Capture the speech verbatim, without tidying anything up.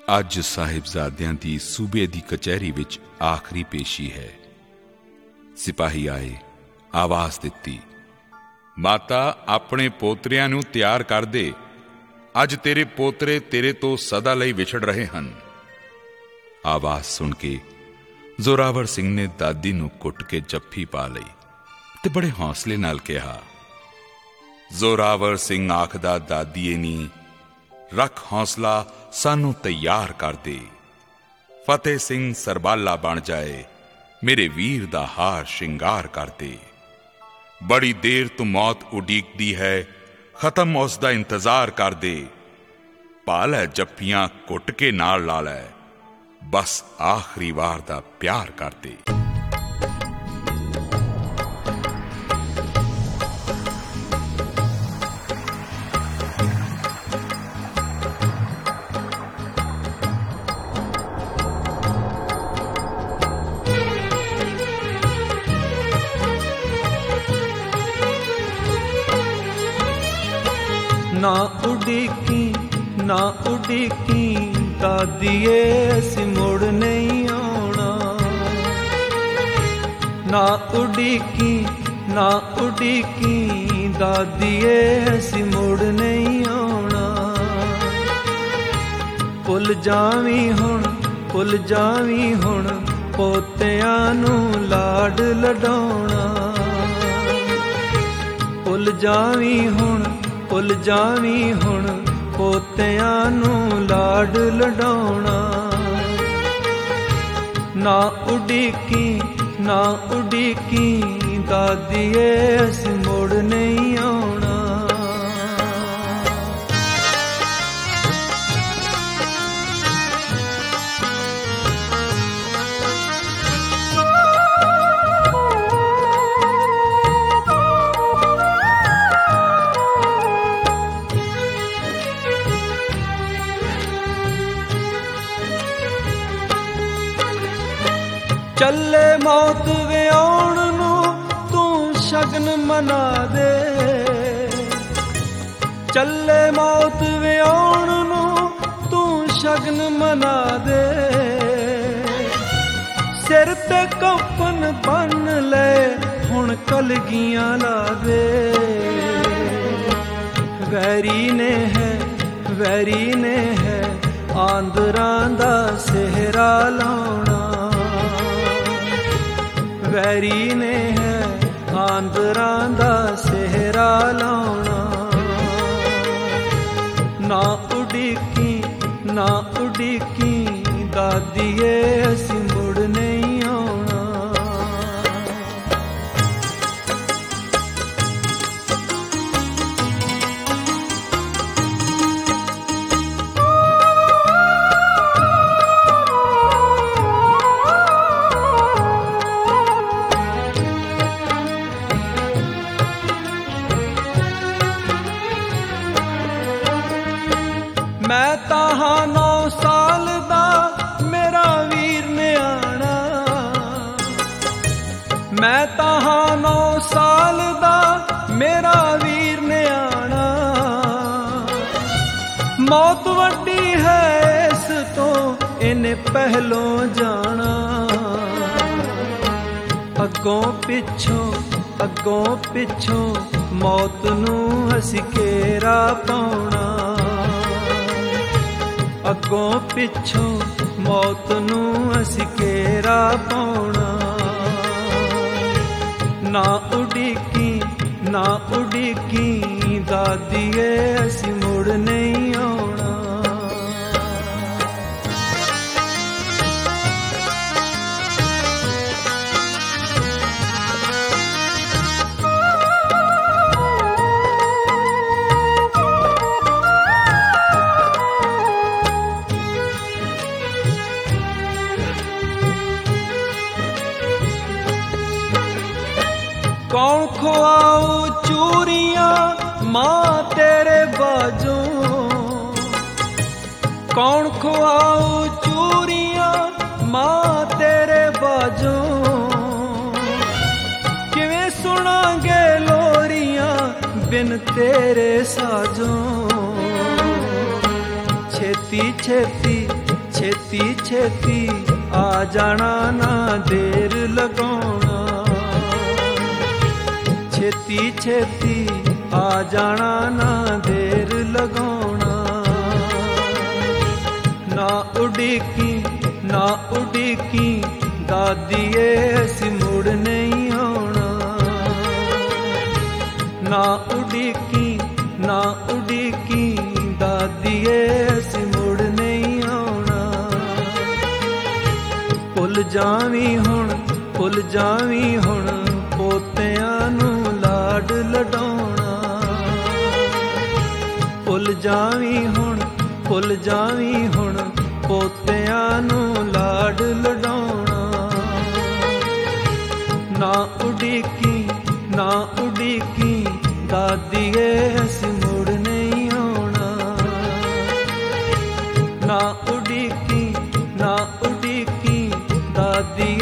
ਅੱਜ ਸਾਹਿਬਜ਼ਾਦਿਆਂ ਦੀ ਸੂਬੇ ਦੀ ਕਚਹਿਰੀ ਵਿੱਚ ਆਖਰੀ ਪੇਸ਼ੀ ਹੈ। ਸਿਪਾਹੀ ਆਏ, ਆਵਾਜ਼ ਦਿੱਤੀ, ਮਾਤਾ ਆਪਣੇ ਪੋਤਰਿਆਂ ਨੂੰ ਤਿਆਰ ਕਰ ਦੇ, ਅੱਜ ਤੇਰੇ ਪੋਤਰੇ ਤੇਰੇ ਤੋਂ ਸਦਾ ਲਈ ਵਿਛੜ ਰਹੇ ਹਨ। ਆਵਾਜ਼ ਸੁਣ ਕੇ ਜ਼ੋਰਾਵਰ ਸਿੰਘ ਨੇ ਦਾਦੀ ਨੂੰ ਕੁੱਟ ਕੇ ਜੱਫੀ ਪਾ ਲਈ ਤੇ ਬੜੇ ਹੌਸਲੇ ਨਾਲ ਕਿਹਾ, ਜ਼ੋਰਾਵਰ ਸਿੰਘ ਆਖਦਾ ਦਾਦੀਏ ਨੀ, ਰੱਖ ਹੌਸਲਾ, ਸਾਨੂੰ ਤਿਆਰ ਕਰ ਦੇ। ਫਤਿਹ ਸਿੰਘ ਸਰਬਾਲਾ ਬਣ ਜਾਏ, ਮੇਰੇ ਵੀਰ ਦਾ ਹਾਰ ਸ਼ਿੰਗਾਰ ਕਰ ਦੇ। ਬੜੀ ਦੇਰ ਤੋਂ ਮੌਤ ਉਡੀਕਦੀ ਹੈ, ਖਤਮ ਉਸ ਦਾ ਇੰਤਜ਼ਾਰ ਕਰ ਦੇ। ਪਾ ਲੈ ਜੱਫੀਆਂ ਘੁੱਟ ਕੇ ਨਾਲ ਲਾ ਲੈ, ਬਸ ਆਖਰੀ ਵਾਰ ਦਾ ਪਿਆਰ ਕਰ ਦੇ। ਨਾ ਉਡੀਕੀ ਨਾ ਉਡੀਕੀ ਦਾਦੀਏ, ਅਸੀਂ ਮੁੜ ਨਹੀਂ ਆਉਣਾ। ਨਾ ਉਡੀਕੀ ਨਾ ਉਡੀਕੀ ਦਾਦੀਏ, ਅਸੀਂ ਮੁੜ ਨਹੀਂ ਆਉਣਾ। ਭੁੱਲ ਜਾਵੀਂ ਹੁਣ ਭੁੱਲ ਜਾਵੀਂ ਹੁਣ ਪੋਤਿਆਂ ਨੂੰ ਲਾਡ ਲਡਾਉਣਾ। ਭੁੱਲ ਜਾਵੀਂ ਹੁਣ ਭੁੱਲ ਜਾਵੀਂ ਹੁਣ ਪੋਤਿਆਂ ਨੂੰ ਲਾਡ ਲਡਾਉਣਾ। ਨਾ ਉਡੀਕੀ ਨਾ ਉਡੀਕੀ ਦਾਦੀਏ, ਅਸੀਂ ਮੁੜ ਨਹੀਂ ਆਉਣਾ। ਚੱਲੇ ਮੌਤ ਵਿਆਉਣ ਨੂੰ ਤੂੰ ਸ਼ਗਨ ਮਨਾ ਦੇ। ਚੱਲੇ ਮੌਤ ਵਿਆਉਣ ਨੂੰ ਤੂੰ ਸ਼ਗਨ ਮਨਾ ਦੇ। ਸਿਰ ਤੇ ਕਫਨ ਬੰਨ ਲੈ ਹੁਣ ਕਲਗੀਆਂ ਲਾ ਦੇ। ਵੈਰੀ ਨੇ ਹੈ ਵੈਰੀ ਨੇ ਹੈ ਆਂਦਰਾਂ ਦਾ ਸਿਹਰਾ ਲਾਉਣਾ। ਵੈਰੀ ਨੇ ਹੈ ਆਂਦਰਾਂ ਦਾ ਸਿਹਰਾ ਲਾਉਣਾ। ਨਾ ਉਡੀਕੀ ਨਾ ਉਡੀਕੀ ਦਾਦੀਏ, ਅਸੀਂ ਮੁੜ ਨਹੀਂ ਆਉਣਾ। ਮੈਂ ਤਾਂ ਹਾਂ ਨੌ ਸਾਲ ਦਾ, ਮੇਰਾ ਵੀਰ ਨਿਆਣਾ। ਮੈਂ ਤਾਂ ਹਾਂ ਨੌ ਸਾਲ ਦਾ, ਮੇਰਾ ਵੀਰ ਨਿਆਣਾ। ਮੌਤ ਵੱਡੀ ਹੈ ਇਸ ਤੋਂ, ਇਹਨੇ ਪਹਿਲੋਂ ਜਾਣਾ। ਅੱਗੋਂ ਪਿੱਛੋਂ ਅੱਗੋਂ ਪਿੱਛੋਂ ਮੌਤ ਨੂੰ ਅਸੀਂ ਘੇਰਾ ਪਾਉਣਾ। ਅੱਗੋਂ ਪਿੱਛੋਂ ਮੌਤ ਨੂੰ ਅਸੀਂ ਘੇਰਾ ਪਾਉਣਾ। ਨਾ ਉਡੀਕੀ ਨਾ ਉਡੀਕੀ ਦਾਦੀਏ, ਅਸੀਂ ਮੁੜ ਨਹੀਂ ਆਉਣਾ। ਕੌਣ ਖਵਾਊ ਚੂਰੀਆਂ ਮਾਂ ਤੇਰੇ ਬਾਝੋਂ। ਕੌਣ ਖਵਾਊ ਚੂਰੀਆਂ ਮਾਂ ਤੇਰੇ ਬਾਝੋਂ। ਕਿਵੇਂ ਸੁਣਾਂਗੇ ਲੋਰੀਆਂ ਬਿਨ ਤੇਰੇ ਸਾਜੋਂ। ਛੇਤੀ ਛੇਤੀ ਛੇਤੀ ਛੇਤੀ ਆ ਜਾਣਾ, ਨਾ ਦੇਰ ਲਗਾਉਣਾ। ਛੇਤੀ ਛੇਤੀ ਆ ਜਾਣਾ, ਨਾ ਦੇਰ ਲਗਾਉਣਾ। ਨਾ ਉਡੀਕੀ ਨਾ ਉਡੀਕੀ ਦਾਦੀਏ, ਅਸੀਂ ਮੁੜ ਨਹੀਂ ਆਉਣਾ। ਨਾ ਉਡੀਕੀ ਨਾ ਉਡੀਕੀ ਦਾਦੀਏ, ਅਸੀਂ ਮੁੜ ਨਹੀਂ ਆਉਣਾ। ਭੁੱਲ ਜਾਵੀਂ ਹੁਣ ਭੁੱਲ ਜਾਵੀਂ ਹੁਣ ਪੋਤਿਆਂ ਨੂੰ ਲਾਡ ਲਡਾਉਣਾ। ਭੁੱਲ ਜਾਵੀਂ ਹੁਣ ਭੁੱਲ ਜਾਵੀਂ ਹੁਣ ਪੋਤਿਆਂ ਨੂੰ ਲਾਡ ਲਡਾਉਣਾ। ਨਾ ਉਡੀਕੀ ਨਾ ਉਡੀਕੀ ਦਾਦੀਏ, ਅਸੀਂ ਮੁੜ ਨਹੀਂ ਆਉਣਾ। ਨਾ ਉਡੀਕੀ ਨਾ ਉਡੀਕੀ ਦਾਦੀ